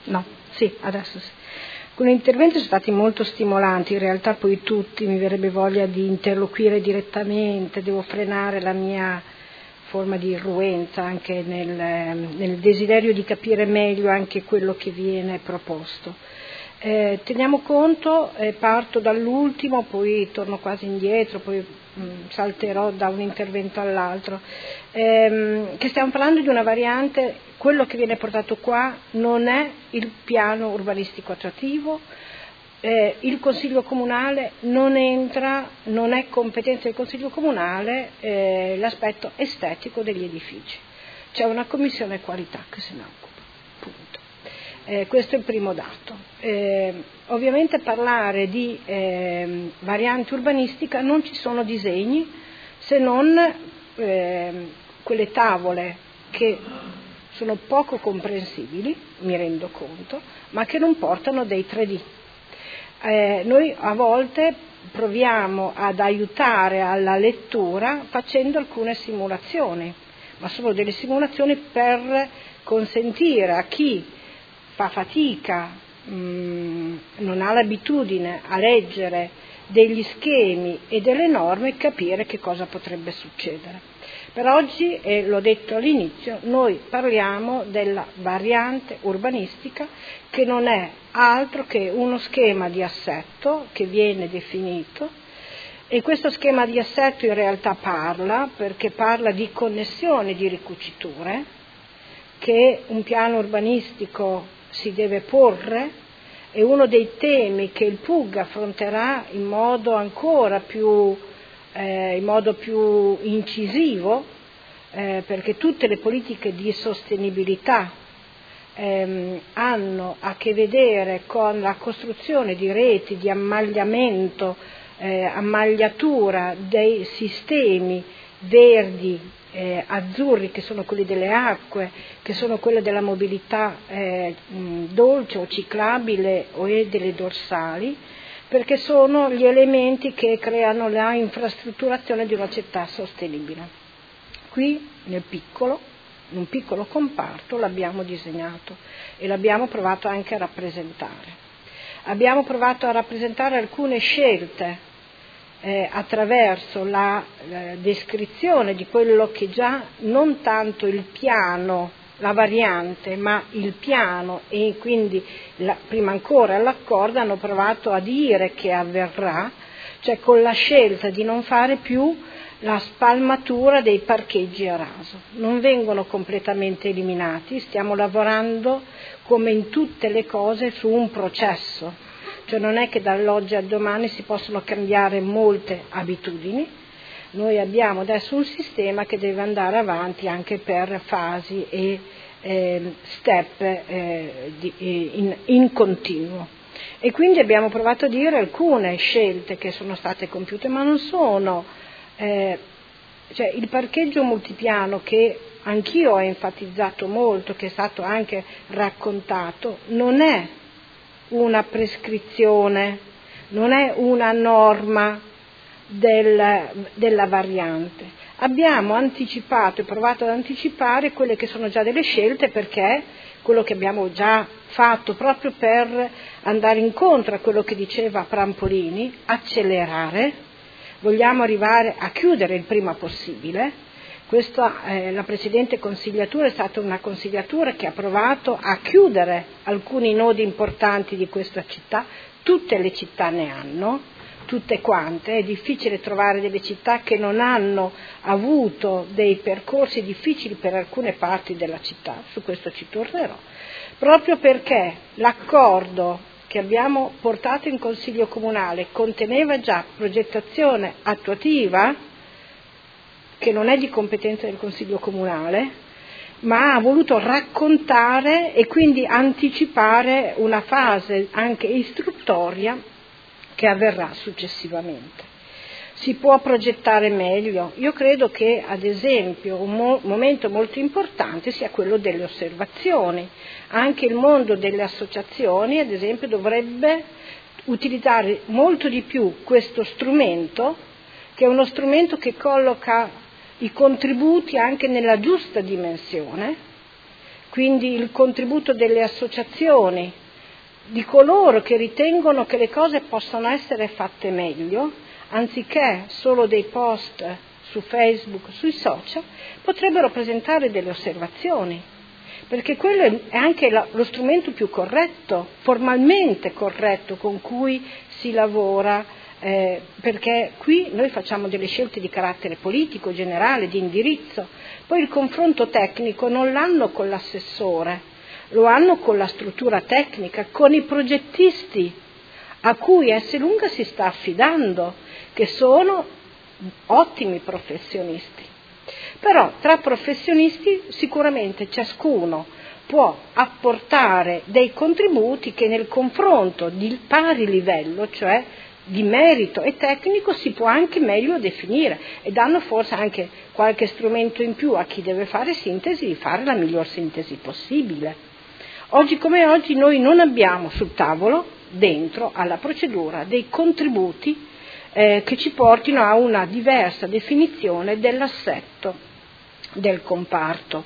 No, sì, adesso sì. Alcuni interventi sono stati molto stimolanti, in realtà poi tutti, mi verrebbe voglia di interloquire direttamente, devo frenare la mia forma di irruenza anche nel desiderio di capire meglio anche quello che viene proposto. Teniamo conto, parto dall'ultimo, poi torno quasi indietro, poi salterò da un intervento all'altro, che stiamo parlando di una variante, quello che viene portato qua non è il piano urbanistico attuativo, il Consiglio Comunale non entra, non è competenza del Consiglio Comunale l'aspetto estetico degli edifici, c'è una commissione qualità che se ne occupa, punto. Questo è il primo dato. Ovviamente parlare di variante urbanistica non ci sono disegni se non quelle tavole che sono poco comprensibili, mi rendo conto, ma che non portano dei 3D. Noi a volte proviamo ad aiutare alla lettura facendo alcune simulazioni, ma sono delle simulazioni per consentire a chi fa fatica, non ha l'abitudine a leggere degli schemi e delle norme, capire che cosa potrebbe succedere. Per oggi, e l'ho detto all'inizio, noi parliamo della variante urbanistica che non è altro che uno schema di assetto che viene definito, e questo schema di assetto in realtà perché parla di connessione di ricuciture che un piano urbanistico si deve porre. È uno dei temi che il PUG affronterà in modo ancora più incisivo, perché tutte le politiche di sostenibilità hanno a che vedere con la costruzione di reti di ammagliamento, ammagliatura dei sistemi verdi, azzurri, che sono quelli delle acque, che sono quelle della mobilità dolce o ciclabile o delle dorsali, perché sono gli elementi che creano la infrastrutturazione di una città sostenibile. Qui in un piccolo comparto l'abbiamo disegnato e l'abbiamo provato anche a rappresentare. Abbiamo provato a rappresentare alcune scelte attraverso la descrizione di quello che già non tanto il piano, la variante, ma il piano e quindi prima ancora l'accordo hanno provato a dire che avverrà, cioè con la scelta di non fare più la spalmatura dei parcheggi a raso. Non vengono completamente eliminati, stiamo lavorando come in tutte le cose su un processo. Cioè non è che dall'oggi al domani si possono cambiare molte abitudini, noi abbiamo adesso un sistema che deve andare avanti anche per fasi e step in continuo. E quindi abbiamo provato a dire alcune scelte che sono state compiute, ma non sono, cioè il parcheggio multipiano che anch'io ho enfatizzato molto, che è stato anche raccontato, non è una prescrizione, non è una norma della variante. Abbiamo anticipato e provato ad anticipare quelle che sono già delle scelte, perché quello che abbiamo già fatto proprio per andare incontro a quello che diceva Prampolini, accelerare, vogliamo arrivare a chiudere il prima possibile. La precedente consigliatura è stata una consigliatura che ha provato a chiudere alcuni nodi importanti di questa città, tutte le città ne hanno, tutte quante, è difficile trovare delle città che non hanno avuto dei percorsi difficili per alcune parti della città, su questo ci tornerò, proprio perché l'accordo che abbiamo portato in Consiglio Comunale conteneva già progettazione attuativa, che non è di competenza del Consiglio Comunale, ma ha voluto raccontare e quindi anticipare una fase anche istruttoria che avverrà successivamente. Si può progettare meglio? Io credo che, ad esempio, un momento molto importante sia quello delle osservazioni. Anche il mondo delle associazioni, ad esempio, dovrebbe utilizzare molto di più questo strumento, che è uno strumento che colloca i contributi anche nella giusta dimensione, quindi il contributo delle associazioni, di coloro che ritengono che le cose possano essere fatte meglio, anziché solo dei post su Facebook, sui social, potrebbero presentare delle osservazioni, perché quello è anche lo strumento più corretto, formalmente corretto, con cui si lavora, perché qui noi facciamo delle scelte di carattere politico, generale, di indirizzo. Poi il confronto tecnico non l'hanno con l'assessore, lo hanno con la struttura tecnica, con i progettisti a cui Esselunga si sta affidando, che sono ottimi professionisti. Però tra professionisti sicuramente ciascuno può apportare dei contributi che nel confronto di pari livello, cioè di merito e tecnico, si può anche meglio definire, e danno forse anche qualche strumento in più a chi deve fare sintesi di fare la miglior sintesi possibile. Oggi come oggi noi non abbiamo sul tavolo, dentro alla procedura, dei contributi che ci portino a una diversa definizione dell'assetto del comparto.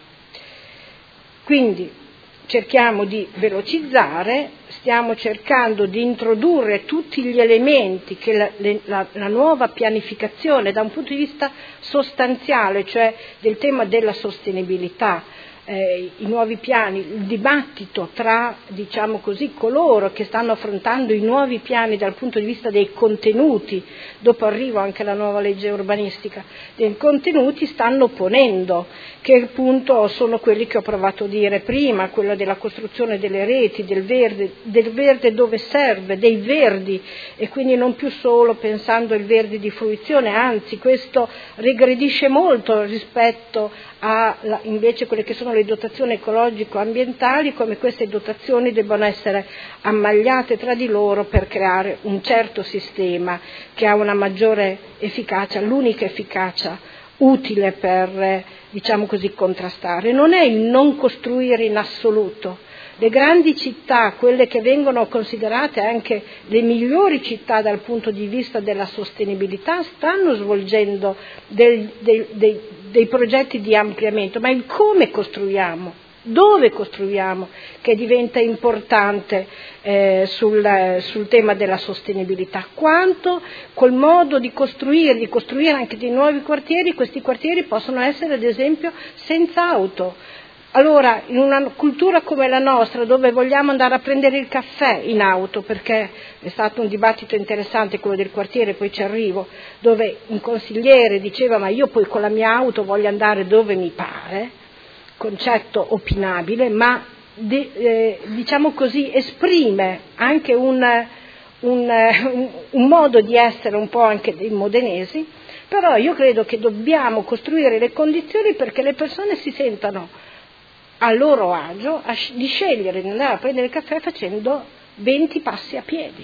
Quindi cerchiamo di velocizzare, stiamo cercando di introdurre tutti gli elementi che la nuova pianificazione da un punto di vista sostanziale, cioè del tema della sostenibilità, i nuovi piani, il dibattito tra, diciamo così, coloro che stanno affrontando i nuovi piani dal punto di vista dei contenuti, dopo arrivo anche alla nuova legge urbanistica, dei contenuti stanno ponendo, che appunto sono quelli che ho provato a dire prima, quello della costruzione delle reti, del verde dove serve, dei verdi, e quindi non più solo pensando al verde di fruizione, anzi questo regredisce molto rispetto a invece quelle che sono le dotazioni ecologico-ambientali, come queste dotazioni debbano essere ammagliate tra di loro per creare un certo sistema che ha una maggiore efficacia, l'unica efficacia utile per, diciamo così, contrastare. Non è il non costruire in assoluto. Le grandi città, quelle che vengono considerate anche le migliori città dal punto di vista della sostenibilità, stanno svolgendo dei progetti di ampliamento, ma il come costruiamo, dove costruiamo, che diventa importante sul tema della sostenibilità, quanto col modo di costruire anche dei nuovi quartieri, questi quartieri possono essere ad esempio senza auto. Allora, in una cultura come la nostra, dove vogliamo andare a prendere il caffè in auto, perché è stato un dibattito interessante quello del quartiere, poi ci arrivo, dove un consigliere diceva ma io poi con la mia auto voglio andare dove mi pare, concetto opinabile, ma diciamo così esprime anche un modo di essere un po' anche dei modenesi, però io credo che dobbiamo costruire le condizioni perché le persone si sentano a loro agio di scegliere di andare a prendere il caffè facendo 20 passi a piedi,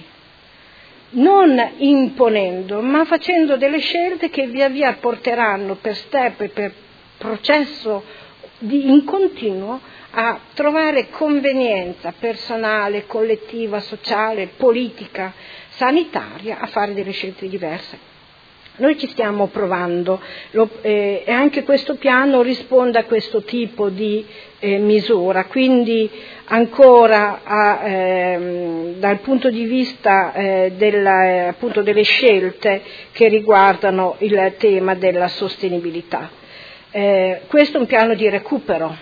non imponendo, ma facendo delle scelte che via via porteranno per step e per processo in continuo a trovare convenienza personale, collettiva, sociale, politica, sanitaria, a fare delle scelte diverse. Noi ci stiamo provando e anche questo piano risponde a questo tipo di misura, quindi ancora dal punto di vista appunto delle scelte che riguardano il tema della sostenibilità. Questo è un piano di recupero.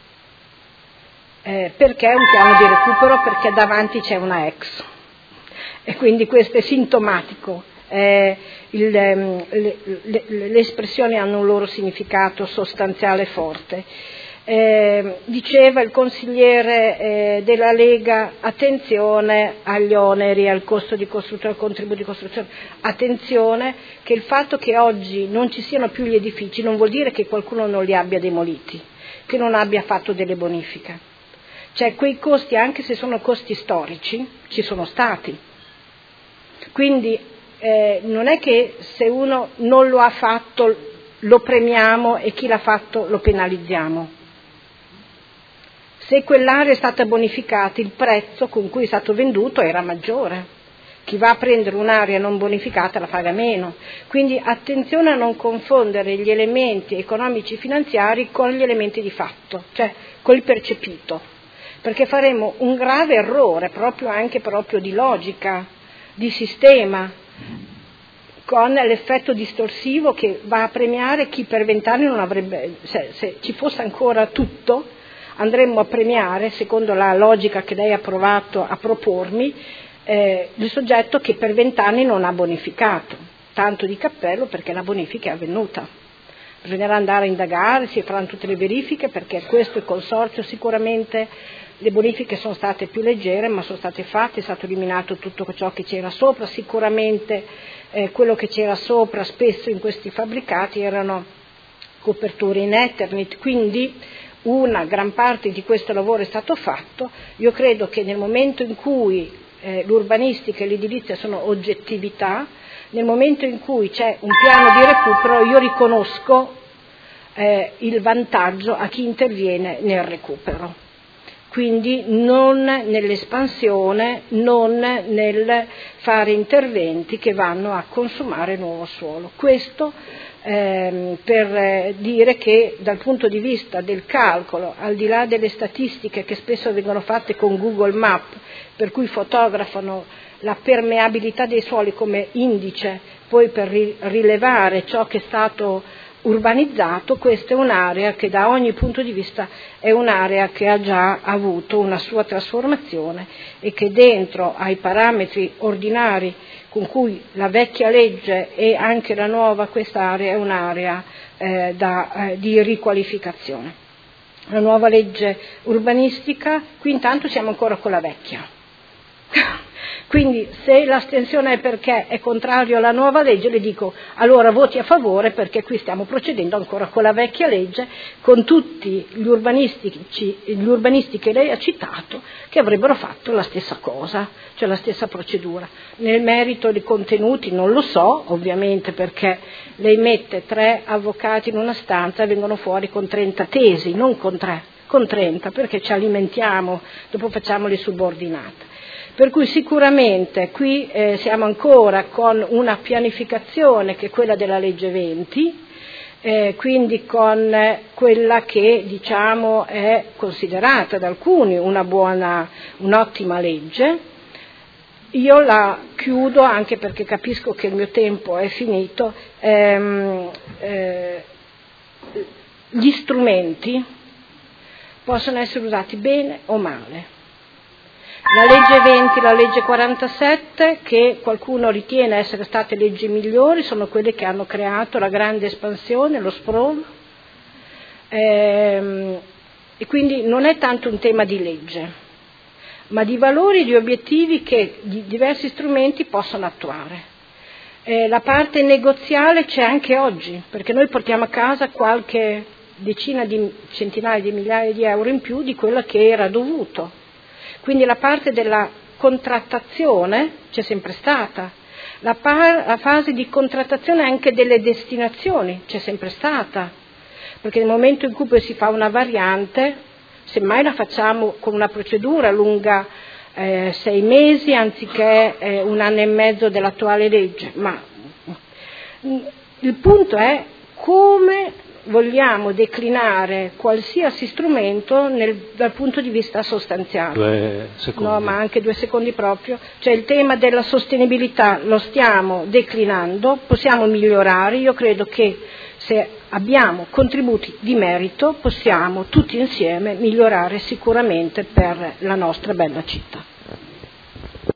Perché è un piano di recupero? Perché davanti c'è una ex e quindi questo è sintomatico. Le espressioni hanno un loro significato sostanziale forte. Diceva il consigliere della Lega, attenzione agli oneri, al costo di costruzione, al contributo di costruzione, attenzione che il fatto che oggi non ci siano più gli edifici non vuol dire che qualcuno non li abbia demoliti, che non abbia fatto delle bonifiche. Cioè quei costi, anche se sono costi storici, ci sono stati. Quindi non è che se uno non lo ha fatto lo premiamo e chi l'ha fatto lo penalizziamo. Se quell'area è stata bonificata, il prezzo con cui è stato venduto era maggiore, chi va a prendere un'area non bonificata la paga meno. Quindi attenzione a non confondere gli elementi economici finanziari con gli elementi di fatto, cioè col percepito, perché faremo un grave errore proprio di logica, di sistema, con l'effetto distorsivo che va a premiare chi per 20 anni non avrebbe, se ci fosse ancora tutto, andremmo a premiare, secondo la logica che lei ha provato a propormi, il soggetto che per 20 anni non ha bonificato. Tanto di cappello, perché la bonifica è avvenuta. Bisognerà andare a indagare, si faranno tutte le verifiche, perché questo è consorzio sicuramente le bonifiche sono state più leggere, ma sono state fatte, è stato eliminato tutto ciò che c'era sopra, sicuramente quello che c'era sopra spesso in questi fabbricati erano coperture in Eternit, quindi una gran parte di questo lavoro è stato fatto. Io credo che nel momento in cui l'urbanistica e l'edilizia sono oggettività, nel momento in cui c'è un piano di recupero io riconosco il vantaggio a chi interviene nel recupero, quindi non nell'espansione, non nel fare interventi che vanno a consumare nuovo suolo. Questo per dire che dal punto di vista del calcolo, al di là delle statistiche che spesso vengono fatte con Google Maps, per cui fotografano la permeabilità dei suoli come indice, poi per rilevare ciò che è stato urbanizzato, questa è un'area che da ogni punto di vista è un'area che ha già avuto una sua trasformazione e che dentro ai parametri ordinari con cui la vecchia legge e anche la nuova, quest'area è un'area di riqualificazione. La nuova legge urbanistica, qui intanto siamo ancora con la vecchia. Quindi se l'astensione è perché è contrario alla nuova legge, le dico allora voti a favore, perché qui stiamo procedendo ancora con la vecchia legge, con tutti gli urbanisti che lei ha citato che avrebbero fatto la stessa cosa, cioè la stessa procedura. Nel merito dei contenuti non lo so, ovviamente, perché lei mette 3 avvocati in una stanza e vengono fuori con 30 tesi, non con 3, con 30, perché ci alimentiamo, dopo facciamo le subordinate. Per cui sicuramente qui siamo ancora con una pianificazione che è quella della legge 20, quindi con quella che diciamo è considerata da alcuni un'ottima legge. Io la chiudo anche perché capisco che il mio tempo è finito. Gli strumenti possono essere usati bene o male. La legge 20 e la legge 47, che qualcuno ritiene essere state leggi migliori, sono quelle che hanno creato la grande espansione, lo sprawl, e quindi non è tanto un tema di legge, ma di valori e di obiettivi che diversi strumenti possono attuare. La parte negoziale c'è anche oggi, perché noi portiamo a casa qualche centinaia di migliaia di euro in più di quello che era dovuto. Quindi la parte della contrattazione c'è sempre stata, la fase di contrattazione anche delle destinazioni c'è sempre stata, perché nel momento in cui poi si fa una variante, semmai la facciamo con una procedura lunga 6 mesi anziché 1 anno e mezzo dell'attuale legge, ma il punto è come vogliamo declinare qualsiasi strumento dal punto di vista sostanziale. 2 secondi. No, ma anche 2 secondi proprio. Cioè il tema della sostenibilità lo stiamo declinando, possiamo migliorare. Io credo che se abbiamo contributi di merito possiamo tutti insieme migliorare sicuramente per la nostra bella città.